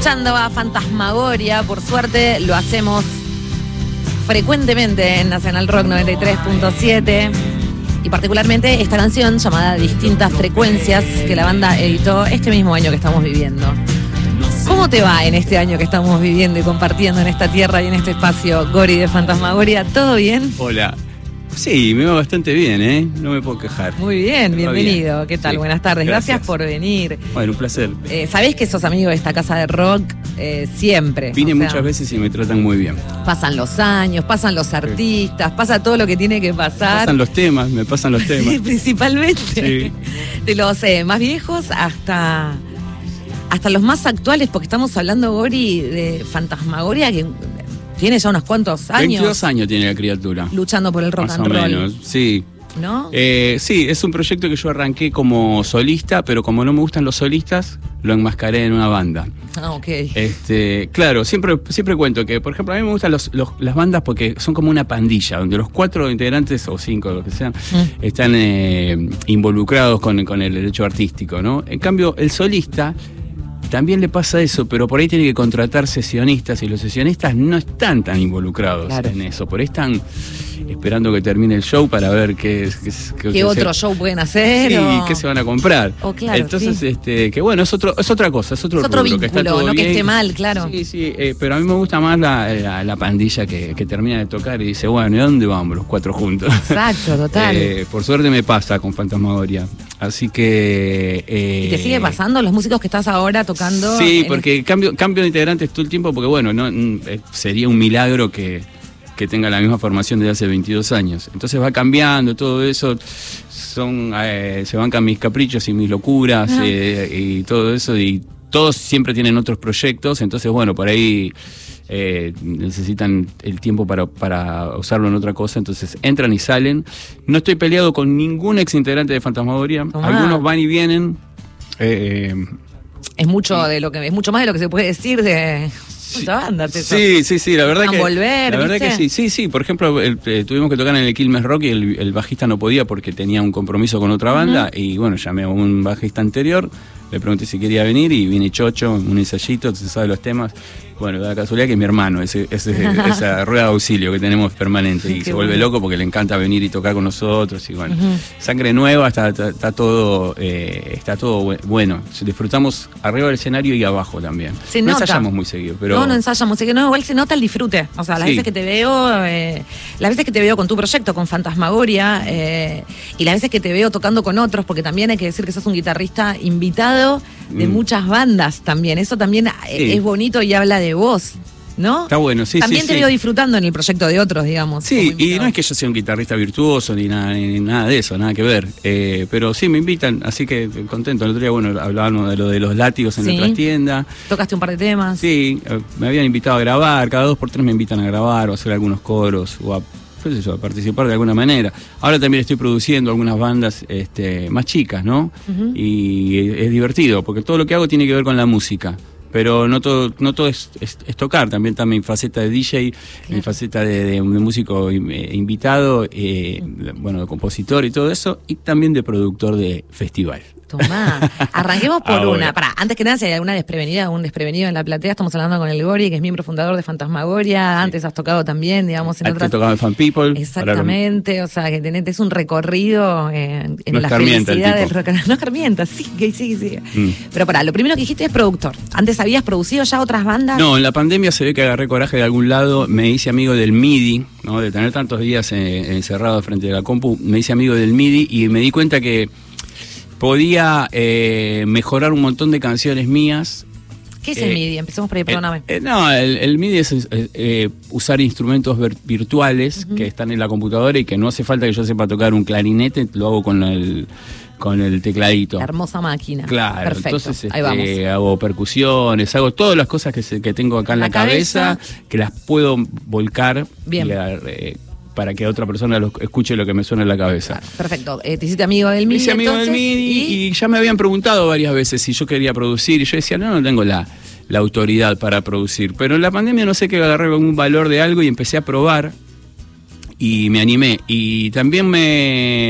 escuchando a Fantasmagoria. Por suerte lo hacemos frecuentemente en Nacional Rock 93.7. Y particularmente esta canción llamada Distintas Frecuencias, que la banda editó este mismo año que estamos viviendo. ¿Cómo te va en este año que estamos viviendo y compartiendo en esta tierra y en este espacio, Gori de Fantasmagoria? ¿Todo bien? Hola. Sí, me va bastante bien, ¿eh? No me puedo quejar. Muy bien, bienvenido. Bien. ¿Qué tal? Sí. Buenas tardes. Gracias por venir. Bueno, un placer. Sabés que sos amigo de esta casa de rock siempre. Vine muchas veces y me tratan muy bien. Pasan los años, pasan los artistas, pasa todo lo que tiene que pasar. Pasan los temas, me pasan los temas. Sí, principalmente. Sí. De los más viejos hasta los más actuales, porque estamos hablando, Gori, de Fantasmagoria, que tiene ya unos cuantos años. 22 años tiene la criatura. Luchando por el rock and roll. Más o menos, sí. ¿No? Sí, es un proyecto que yo arranqué como solista, pero como no me gustan los solistas, lo enmascaré en una banda. Ah, ok. Claro, siempre cuento que, por ejemplo, a mí me gustan las bandas porque son como una pandilla, donde los 4 integrantes, o 5, lo que sean, están involucrados con el hecho artístico, ¿no? En cambio, el solista también le pasa eso, pero por ahí tiene que contratar sesionistas y los sesionistas no están tan involucrados en eso. Por ahí están esperando que termine el show para ver qué otro show pueden hacer. Sí, qué se van a comprar. Claro, entonces, sí. Que bueno, es otra cosa, es otro vínculo, que está todo no bien. Que esté mal, claro. Sí, pero a mí me gusta más la pandilla que termina de tocar y dice, bueno, ¿y dónde vamos los 4 juntos? Exacto, total. Por suerte me pasa con Fantasmagoria. Así que... ¿Y te sigue pasando los músicos que estás ahora tocando? Sí, porque cambio de integrantes todo el tiempo, porque bueno, sería un milagro que tenga la misma formación desde hace 22 años. Entonces va cambiando todo eso, se bancan mis caprichos y mis locuras y todo eso, y todos siempre tienen otros proyectos, entonces bueno, por ahí necesitan el tiempo para usarlo en otra cosa, entonces entran y salen. No estoy peleado con ningún ex integrante de Fantasmagoria, algunos van y vienen. Es mucho más de lo que se puede decir de mucha banda. Sí, la verdad que sí. Por ejemplo, tuvimos que tocar en el Quilmes Rock y el bajista no podía porque tenía un compromiso con otra banda, y bueno, llamé a un bajista anterior, le pregunté si quería venir y viene Chocho, un ensayito, se sabe los temas. Bueno, da la casualidad que es mi hermano, esa rueda de auxilio que tenemos permanente, y se vuelve loco porque le encanta venir y tocar con nosotros, y bueno, sangre nueva, está todo bueno. Disfrutamos arriba del escenario y abajo también. No ensayamos muy seguido, pero... No ensayamos muy seguido, igual se nota el disfrute. O sea, las veces que te veo con tu proyecto, con Fantasmagoria, y las veces que te veo tocando con otros, porque también hay que decir que sos un guitarrista invitado de muchas bandas también. Eso también es bonito y habla de vos, ¿no? Está bueno, sí. También te veo disfrutando en el proyecto de otros, digamos. Sí, y no es que yo sea un guitarrista virtuoso ni nada de eso, nada que ver. Pero sí, me invitan, así que contento. El otro día, bueno, hablábamos de lo de los látigos en la trastienda. ¿Tocaste un par de temas? Sí, me habían invitado a grabar, cada 2 por 3 me invitan a grabar o a hacer algunos coros o a participar de alguna manera. Ahora también estoy produciendo algunas bandas más chicas, ¿no? Y es divertido, porque todo lo que hago tiene que ver con la música. Pero no todo es tocar, también está mi faceta de DJ, mi faceta de músico invitado, de compositor y todo eso, y también de productor de festival. Tomá, arranquemos por una. Antes que nada, si hay alguna desprevenida, algún desprevenido en la platea, estamos hablando con el Gori, que es miembro fundador de Fantasmagoria. Antes has tocado también, digamos, en otras... He tocado en Fan People. Exactamente, o sea, que tenés un recorrido en no la felicidad del rock. No escarmienta, sí. Pero lo primero que dijiste es productor. ¿Antes habías producido ya otras bandas? No, en la pandemia se ve que agarré coraje de algún lado, me hice amigo del MIDI, ¿no? De tener tantos días encerrado frente a la compu, me hice amigo del MIDI y me di cuenta que podía mejorar un montón de canciones mías. ¿Qué es el MIDI? Empecemos por ahí, perdóname. El MIDI es usar instrumentos virtuales que están en la computadora y que no hace falta que yo sepa tocar un clarinete, lo hago con el tecladito. La hermosa máquina. Claro, perfecto. Entonces ahí vamos. Hago percusiones, hago todas las cosas que tengo acá en la cabeza, que las puedo volcar. Bien. Para que otra persona escuche lo que me suena en la cabeza. Perfecto. Te hiciste amigo del MIDI. Me hice amigo del MIDI y ya me habían preguntado varias veces si yo quería producir. Y yo decía, no tengo la autoridad para producir. Pero en la pandemia no sé qué, agarré un valor de algo y empecé a probar. Y me animé. Y también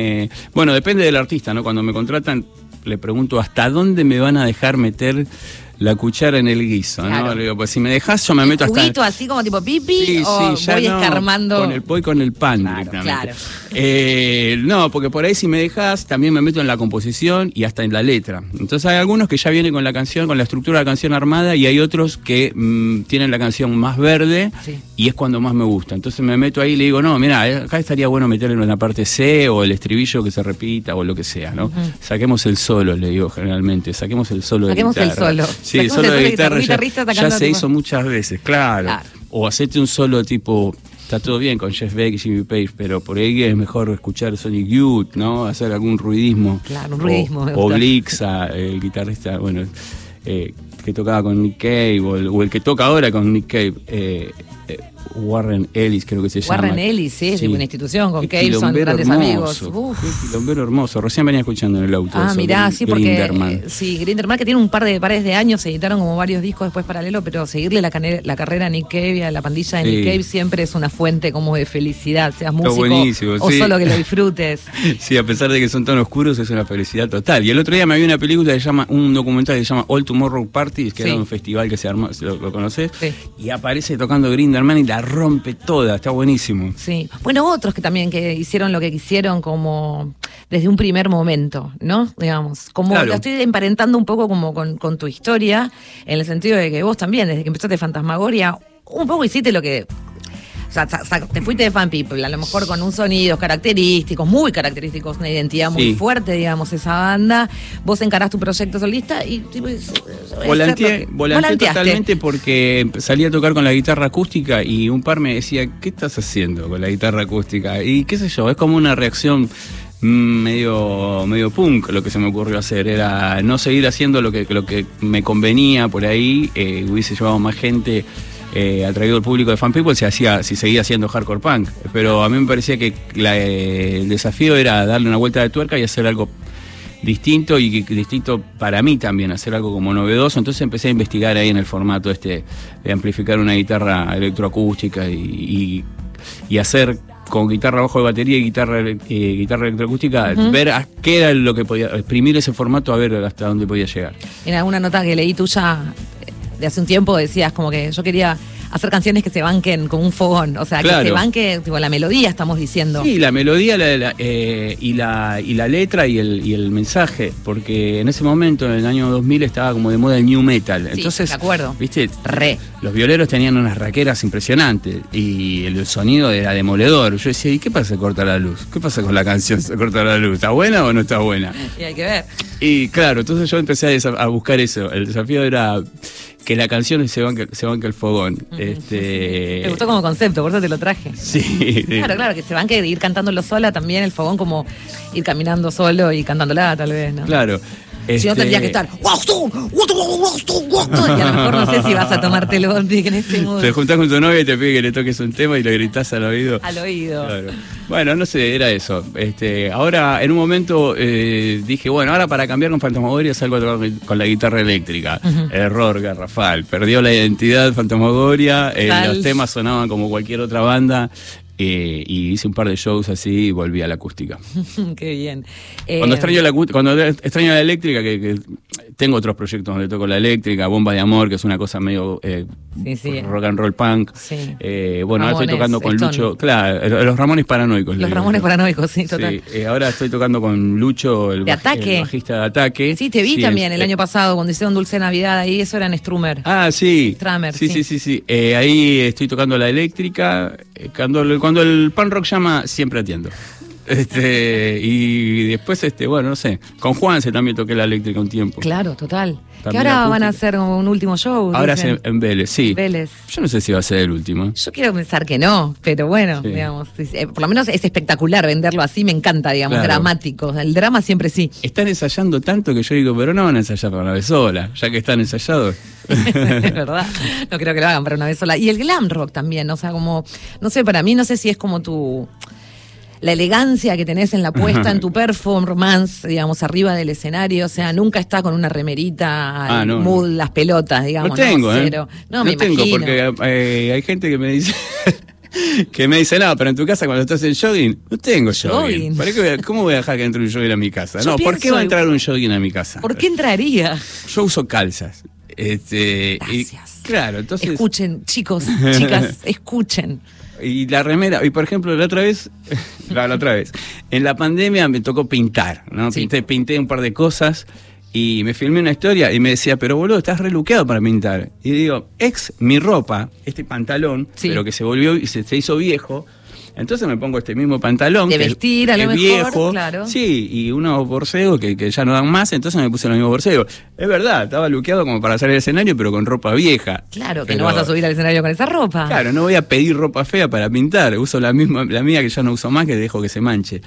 depende del artista, ¿no? Cuando me contratan, le pregunto hasta dónde me van a dejar meter la cuchara en el guiso, claro. ¿no? Le digo, pues si me dejás yo me meto hasta... ¿Juguito así como tipo pipi o ya voy escarmando? Voy con el pan directamente. No, porque por ahí si me dejás también me meto en la composición y hasta en la letra. Entonces hay algunos que ya vienen con la canción, con la estructura de la canción armada, y hay otros que tienen la canción más verde, y es cuando más me gusta. Entonces me meto ahí y le digo, no, mira, acá estaría bueno meterle en la parte C o el estribillo que se repita o lo que sea, ¿no? Saquemos el solo, le digo generalmente, saquemos el solo de guitarra. Saquemos el solo. Sí, el solo de guitarra ya se hizo muchas veces, claro. O hacete un solo tipo... Está todo bien con Jeff Beck y Jimmy Page, pero por ahí es mejor escuchar Sonic Youth, ¿no? Hacer algún ruidismo. Claro, un ruidismo. O Blixa, el guitarrista, bueno, que tocaba con Nick Cave, o el que toca ahora con Nick Cave, Warren Ellis, creo que se llama. Warren Ellis, sí, es de una institución, con Cave son grandes amigos. Qué quilombero hermoso. Recién venía escuchando en el auto. Ah, mirá, sí, porque Grinderman. Grinderman, que tiene un pares de años, se editaron como varios discos después paralelo, pero seguirle la carrera a Nick Cave, a la pandilla de Nick Cave, siempre es una fuente como de felicidad, seas músico o solo que lo disfrutes. Sí, a pesar de que son tan oscuros, es una felicidad total. Y el otro día me vi una película que se llama, un documental que se llama All Tomorrow Party, que era un festival que se armó, ¿lo conocés? Sí. Y aparece tocando Grinderman y la rompe toda, está buenísimo. Sí. Bueno, otros que también que hicieron lo que quisieron como desde un primer momento, ¿no? Digamos, como lo estoy emparentando un poco como con tu historia, en el sentido de que vos también, desde que empezaste Fantasmagoria, un poco hiciste lo que... O sea, te fuiste de Fan People, a lo mejor con un sonidos característicos, muy característicos, una identidad muy fuerte, digamos, esa banda. Vos encarás tu proyecto solista y... Volanteé totalmente porque salí a tocar con la guitarra acústica y un par me decía, ¿qué estás haciendo con la guitarra acústica? Y qué sé yo, es como una reacción... medio punk. Lo que se me ocurrió hacer era no seguir haciendo lo que me convenía por ahí, hubiese llevado más gente atraído al público de Fan People si seguía haciendo hardcore punk, pero a mí me parecía que el desafío era darle una vuelta de tuerca y hacer algo distinto, y distinto para mí también, hacer algo como novedoso. Entonces empecé a investigar ahí en el formato de amplificar una guitarra electroacústica y hacer con guitarra bajo de batería y guitarra electroacústica, ver a qué era lo que podía, exprimir ese formato a ver hasta dónde podía llegar. En alguna nota que leí tuya de hace un tiempo decías como que yo quería hacer canciones que se banquen como un fogón, o sea, que se banque, tipo, la melodía, estamos diciendo. Sí, la melodía y la letra y el mensaje, porque en ese momento, en el año 2000, estaba como de moda el new metal. Sí, entonces, de acuerdo. ¿viste? Los violeros tenían unas raqueras impresionantes y el sonido era demoledor. Yo decía, ¿y qué pasa? Se corta la luz. ¿Qué pasa con la canción? Se corta la luz. ¿Está buena o no está buena? Y hay que ver. Y claro, entonces yo empecé a buscar eso. El desafío era que la canción se banque el fogón. Me gustó como concepto, por eso te lo traje. Sí. Claro, que se banque ir cantándolo sola también, el fogón como ir caminando solo y cantándola tal vez, ¿no? Claro. Si no tendría que estar y a lo mejor no sé si vas a tomarte el bondi en ese modo. Te juntás con tu novia y te pide que le toques un tema y le gritás al oído. Al oído. Claro. Bueno, no sé, era eso. Ahora, en un momento, dije, bueno, ahora para cambiar con Fantasmagoria salgo a tocar con la guitarra eléctrica. Error garrafal. Perdió la identidad Fantasmagoria. Los temas sonaban como cualquier otra banda. Y hice un par de shows así y volví a la acústica. Qué bien. Cuando extraño la eléctrica, que tengo otros proyectos donde toco la eléctrica, Bomba de Amor, que es una cosa medio rock and roll punk. Sí. Bueno, ahora estoy tocando con Lucho. Claro, los Ramones Paranoicos. Los Ramones Paranoicos, sí, total. Sí, ahora estoy tocando con Lucho, el bajista de Ataque. Sí, te vi también el año pasado cuando hicieron Dulce Navidad, ahí eso era en Strummer. Ah, sí. Stramer, sí. Ahí estoy tocando la eléctrica, cuando el punk rock llama, siempre atiendo. Y después, bueno, no sé. Con Juanse también toqué la eléctrica un tiempo. Claro, total. Que ahora van a hacer un último show. Ahora en Vélez, sí. Vélez. Yo no sé si va a ser el último. Yo quiero pensar que no, pero bueno, digamos, por lo menos es espectacular venderlo así, me encanta, digamos, dramático. El drama siempre sí. Están ensayando tanto que yo digo, pero no van a ensayar para una vez sola, ya que están ensayados. Es verdad, no creo que lo hagan para una vez sola. Y el glam rock también, o sea, como, no sé, para mí no sé si es como la elegancia que tenés en la puesta, en tu performance, digamos, arriba del escenario, o sea, nunca está con una remerita, mood, las pelotas, digamos. No tengo, No, me tengo, imagino. Porque hay gente que me dice... no, pero en tu casa cuando estás en jogging, no tengo jogging. ¿Cómo voy a dejar que entre un jogging a mi casa? ¿Por qué va a entrar un jogging a mi casa? ¿Por qué entraría? Yo uso calzas. Gracias. Claro, entonces... Escuchen, chicos, chicas, escuchen. Y la remera, y por ejemplo, la otra vez, en la pandemia me tocó pintar, ¿no? Sí. Pinté un par de cosas y me filmé una historia y me decía, pero boludo, estás reluqueado para pintar. Y digo, mi ropa, este pantalón, sí, pero que se volvió y se hizo viejo. Entonces me pongo este mismo pantalón. De vestir, a lo mejor, viejo, claro. Sí, y unos borcegos que ya no dan más, entonces me puse los mismos borcegos. Es verdad, estaba luqueado como para salir al escenario, pero con ropa vieja. Claro, que no vas a subir al escenario con esa ropa. Claro, no voy a pedir ropa fea para pintar. Uso la mía que ya no uso más, que dejo que se manche.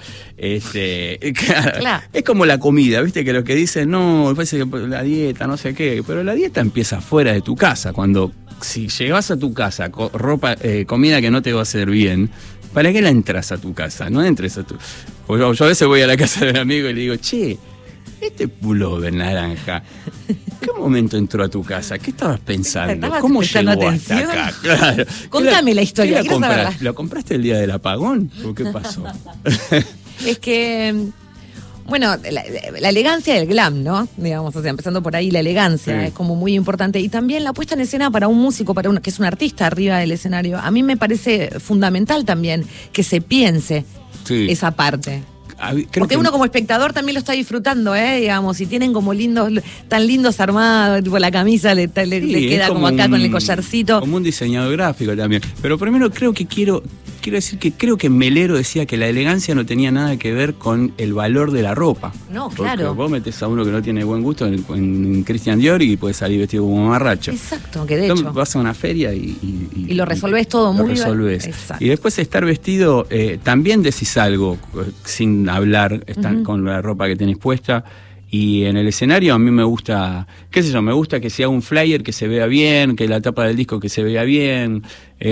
Claro. Es como la comida, ¿viste? Que los que dicen, no, parece que la dieta, no sé qué. Pero la dieta empieza fuera de tu casa. Si llegas a tu casa comida que no te va a hacer bien, ¿para qué la entras a tu casa? No entres a tu... Yo a veces voy a la casa de un amigo y le digo, che, este pullover naranja, ¿qué momento entró a tu casa? ¿Qué estabas pensando? ¿Cómo llegó hasta acá? Claro. Contame la historia. ¿Lo compraste el día del apagón? ¿O qué pasó? Es que... Bueno, la elegancia del glam, ¿no? Digamos, o sea, empezando por ahí, la elegancia es como muy importante. Y también la puesta en escena para un músico, que es un artista arriba del escenario. A mí me parece fundamental también que se piense esa parte. Porque uno como espectador también lo está disfrutando, digamos, y tienen como tan lindos armados, tipo la camisa le queda como acá con el collarcito. Como un diseñador gráfico también. Pero primero quiero decir que creo que Melero decía que la elegancia no tenía nada que ver con el valor de la ropa. No, claro. Porque vos metés a uno que no tiene buen gusto en Christian Dior y puede salir vestido como mamarracho. Exacto, que de hecho. Vas a una feria y lo resolvés todo muy bien. Y después estar vestido, también decís algo sin hablar, con la ropa que tenés puesta. Y en el escenario a mí me gusta, me gusta que sea un flyer que se vea bien, que la tapa del disco que se vea bien,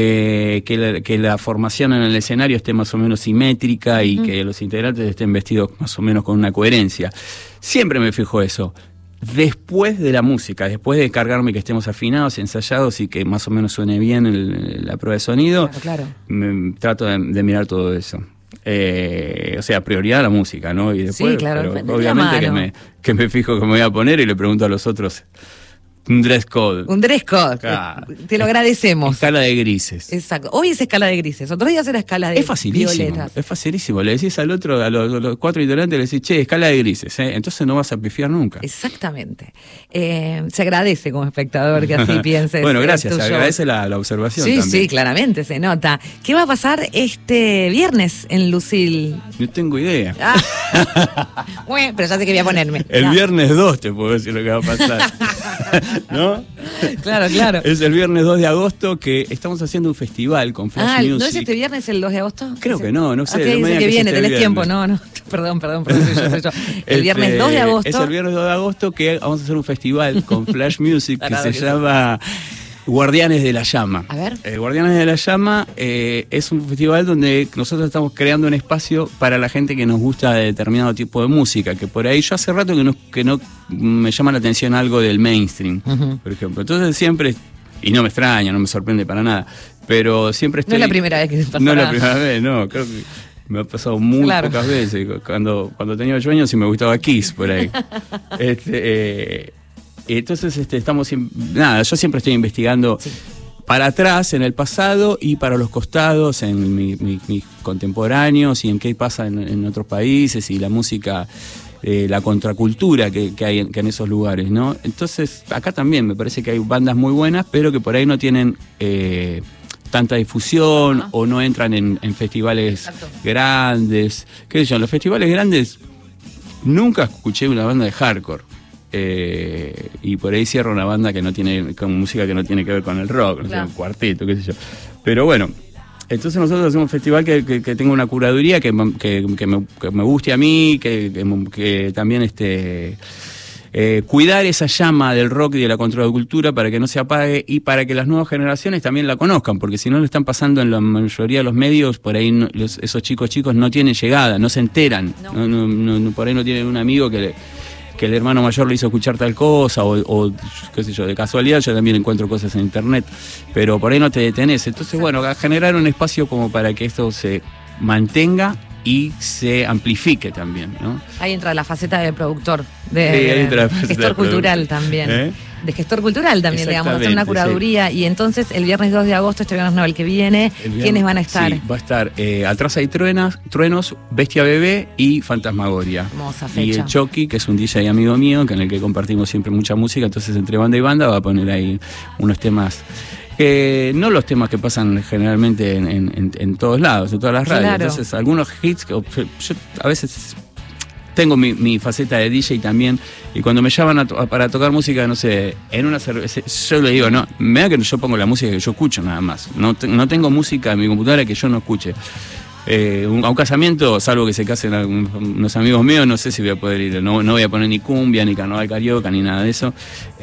que la formación en el escenario esté más o menos simétrica y que los integrantes estén vestidos más o menos con una coherencia. Siempre me fijo eso. Después de la música, después de cargarme que estemos afinados, ensayados y que más o menos suene bien la prueba de sonido, claro. Trato de mirar todo eso. O sea, prioridad a la música, ¿no? Y después, sí, claro, pero obviamente que me fijo que me voy a poner y le pregunto a los otros. Un dress code. Un dress code. Claro. Te lo agradecemos. Escala de grises. Exacto. Hoy es escala de grises. Otros días era escala de violetas. Es facilísimo. Le decís al otro, a los 4 integrantes, le decís, che, escala de grises. Entonces no vas a pifiar nunca. Exactamente. Se agradece como espectador que así pienses. Bueno, gracias. Se agradece la observación también. Sí, claramente se nota. ¿Qué va a pasar este viernes en Lucil? No tengo idea. Bueno, pero ya sé que voy a ponerme. El viernes 2 te puedo decir lo que va a pasar. ¿No? Claro. Es el viernes 2 de agosto que estamos haciendo un festival con Flash Music. ¿No es este viernes el 2 de agosto? Creo que no sé. Okay, dice que viene, tenés tiempo. No. Perdón, soy yo. El viernes 2 de agosto. Es el viernes 2 de agosto que vamos a hacer un festival con Flash Music que se llama Guardianes de la Llama. A ver. Guardianes de la Llama es un festival donde nosotros estamos creando un espacio para la gente que nos gusta de determinado tipo de música, que por ahí yo hace rato que no me llama la atención algo del mainstream, por ejemplo. Entonces siempre, y no me extraña, no me sorprende para nada, pero siempre estoy... No es la primera vez que te pasa. No es la primera vez, no, creo que me ha pasado muy pocas veces. Cuando tenía 8 años y me gustaba Kiss, por ahí. Entonces yo siempre estoy investigando para atrás, en el pasado y para los costados, en mis contemporáneos y en qué pasa en otros países y la música, la contracultura que hay en esos lugares, ¿no? Entonces acá también me parece que hay bandas muy buenas, pero que por ahí no tienen tanta difusión o no entran en festivales grandes. ¿Qué sé yo? En los festivales grandes nunca escuché una banda de hardcore. Y por ahí cierra una banda que no tiene, con música que no tiene que ver con el rock, no sé, un cuarteto, qué sé yo. Pero bueno, entonces nosotros hacemos un festival que tenga una curaduría que me guste a mí, que también cuidar esa llama del rock y de la contracultura para que no se apague y para que las nuevas generaciones también la conozcan, porque si no lo están pasando en la mayoría de los medios, por ahí esos chicos no tienen llegada, no se enteran, no, por ahí no tienen un amigo que el hermano mayor le hizo escuchar tal cosa, o qué sé yo, de casualidad yo también encuentro cosas en internet, pero por ahí no te detenés. Entonces, bueno, a generar un espacio como para que esto se mantenga y se amplifique también, ¿no? Ahí entra la faceta de productor, gestor cultural también. de gestor cultural también, digamos, hacer una curaduría. Sí. Y entonces el viernes 2 de agosto, este viernes no, el que viene, ¿quiénes van a estar? Sí, va a estar Atrás hay truenos, Bestia Bebé y Fantasmagoria. Hermosa fecha. Y el Chucky, que es un DJ amigo mío, con el que compartimos siempre mucha música, entonces entre banda y banda va a poner ahí unos temas... no los temas que pasan generalmente en todos lados, en todas las radios. Claro. Entonces, algunos hits que yo a veces tengo mi faceta de DJ también, y cuando me llaman para tocar música, no sé, en una cerveza, yo le digo, no, me da que yo pongo la música que yo escucho nada más. No tengo música en mi computadora que yo no escuche. A un casamiento, salvo que se casen unos amigos míos, no sé si voy a poder ir. No voy a poner ni cumbia, ni carnaval carioca, ni nada de eso.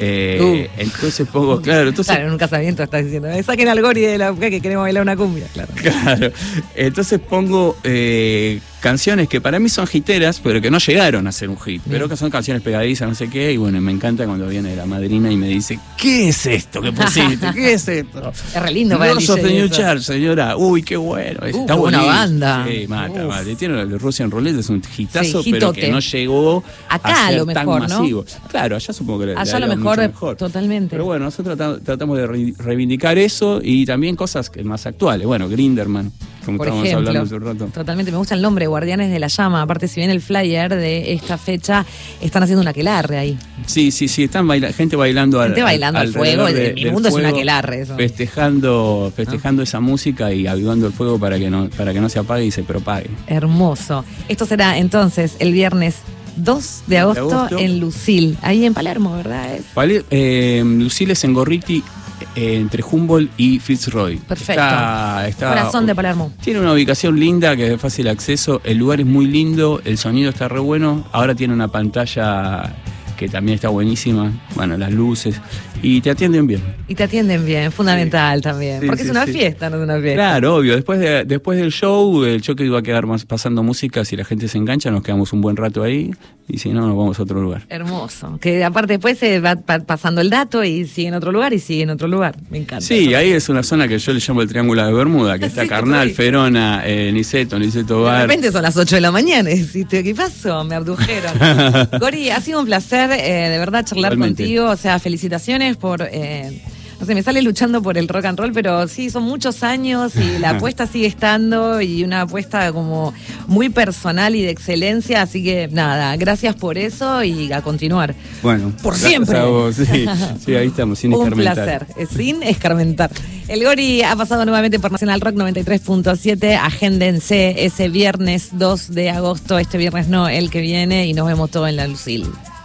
Entonces pongo, claro. Claro, en un casamiento estás diciendo, saquen al Gori de la que queremos bailar una cumbia, claro. Claro. Entonces pongo canciones que para mí son hiteras, pero que no llegaron a ser un hit. Pero que son canciones pegadizas, no sé qué. Y bueno, me encanta cuando viene la madrina y me dice, ¿qué es esto que pusiste? ¿Qué es esto? Es re lindo para el DJ de New Charles, señora. Uy, qué bueno. Está una banda. Sí, mata. Tiene el Russian Roulette, es un hitazo, sí, pero que no llegó acá a ser lo mejor, tan masivo. ¿no? Claro, allá supongo que allá lo mejor, totalmente. Pero bueno, nosotros tratamos de reivindicar eso y también cosas más actuales. Bueno, Grinderman, como por estábamos ejemplo, hablando hace un rato. Totalmente, me gusta el nombre, Guardianes de la Llama. Aparte, si bien el flyer de esta fecha, están haciendo un aquelarre ahí. Sí, están gente bailando al fuego. En mi mundo fuego, es un aquelarre eso. Festejando esa música y avivando el fuego para que no se apague y se propague. Hermoso. Esto será entonces el viernes 2 de agosto en Lucil, ahí en Palermo, ¿verdad? Lucil es en Gorriti, entre Humboldt y Fitzroy. Perfecto. Está corazón de Palermo. Tiene una ubicación linda, que es de fácil acceso, el lugar es muy lindo, el sonido está re bueno, ahora tiene una pantalla que también está buenísima, bueno, las luces, y te atienden bien. Fundamental también, porque es una fiesta, no es una fiesta. Claro, obvio, después del show, el choque iba a quedar pasando música, si la gente se engancha, nos quedamos un buen rato ahí, y si no, nos vamos a otro lugar. Hermoso, que aparte después se va pasando el dato y sigue en otro lugar, me encanta. Sí, ahí es una zona que yo le llamo el Triángulo de Bermuda, que está Carnal, Ferona, Niceto Bar. De repente son las 8 de la mañana, y deciste, ¿qué pasó? Me abdujeron. Gori, ha sido un placer, de verdad, charlar contigo, o sea, felicitaciones por... no sé, me sale luchando por el rock and roll, pero sí, son muchos años y la apuesta sigue estando, y una apuesta como muy personal y de excelencia, así que nada, gracias por eso y a continuar. Bueno, por siempre. A vos, sí, ahí estamos, sin escarmentar. Un placer, sin escarmentar. El Gori ha pasado nuevamente por Nacional Rock 93.7, agéndense ese viernes 2 de agosto, este viernes no, el que viene, y nos vemos todos en la Lucil.